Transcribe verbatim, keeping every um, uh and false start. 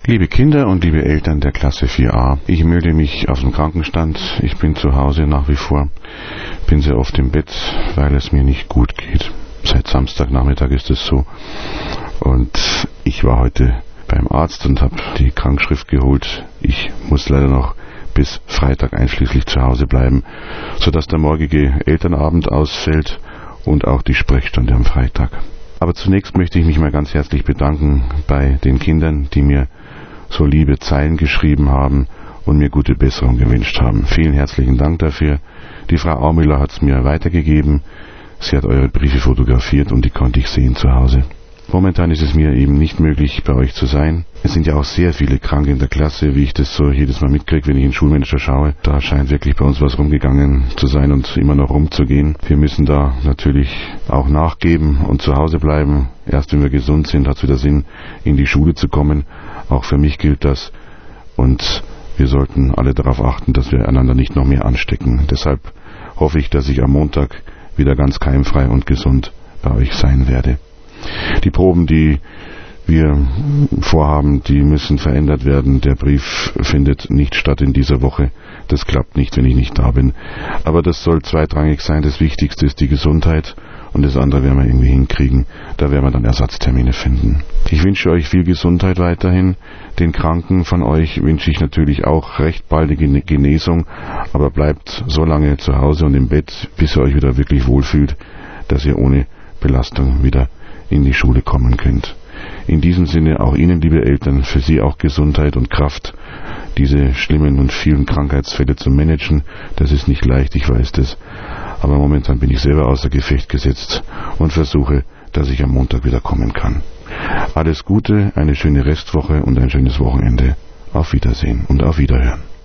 Liebe Kinder und liebe Eltern der Klasse vier a, ich melde mich aus dem Krankenstand. Ich bin zu Hause nach wie vor, bin sehr oft im Bett, weil es mir nicht gut geht. Seit Samstagnachmittag ist es so. Und ich war heute beim Arzt und habe die Krankschrift geholt. Ich muss leider noch bis Freitag einschließlich zu Hause bleiben, sodass der morgige Elternabend ausfällt und auch die Sprechstunde am Freitag. Aber zunächst möchte ich mich mal ganz herzlich bedanken bei den Kindern, die mir so liebe Zeilen geschrieben haben und mir gute Besserung gewünscht haben. Vielen herzlichen Dank dafür. Die Frau Aumüller hat es mir weitergegeben. Sie hat eure Briefe fotografiert und die konnte ich sehen zu Hause. Momentan ist es mir eben nicht möglich, bei euch zu sein. Es sind ja auch sehr viele Kranke in der Klasse, wie ich das so jedes Mal mitkriege, wenn ich in den Schulmanager schaue. Da scheint wirklich bei uns was rumgegangen zu sein und immer noch rumzugehen. Wir müssen da natürlich auch nachgeben und zu Hause bleiben. Erst wenn wir gesund sind, hat es wieder Sinn, in die Schule zu kommen. Auch für mich gilt das. Und wir sollten alle darauf achten, dass wir einander nicht noch mehr anstecken. Deshalb hoffe ich, dass ich am Montag wieder ganz keimfrei und gesund bei euch sein werde. Die Proben, die wir vorhaben, die müssen verändert werden. Der Brief findet nicht statt in dieser Woche. Das klappt nicht, wenn ich nicht da bin. Aber das soll zweitrangig sein. Das Wichtigste ist die Gesundheit und das andere werden wir irgendwie hinkriegen. Da werden wir dann Ersatztermine finden. Ich wünsche euch viel Gesundheit weiterhin. Den Kranken von euch wünsche ich natürlich auch recht baldige Genesung. Aber bleibt so lange zu Hause und im Bett, bis ihr euch wieder wirklich wohlfühlt, dass ihr ohne Belastung wieder in die Schule kommen könnt. In diesem Sinne auch Ihnen, liebe Eltern, für Sie auch Gesundheit und Kraft, diese schlimmen und vielen Krankheitsfälle zu managen. Das ist nicht leicht, ich weiß das. Aber momentan bin ich selber außer Gefecht gesetzt und versuche, dass ich am Montag wieder kommen kann. Alles Gute, eine schöne Restwoche und ein schönes Wochenende. Auf Wiedersehen und auf Wiederhören.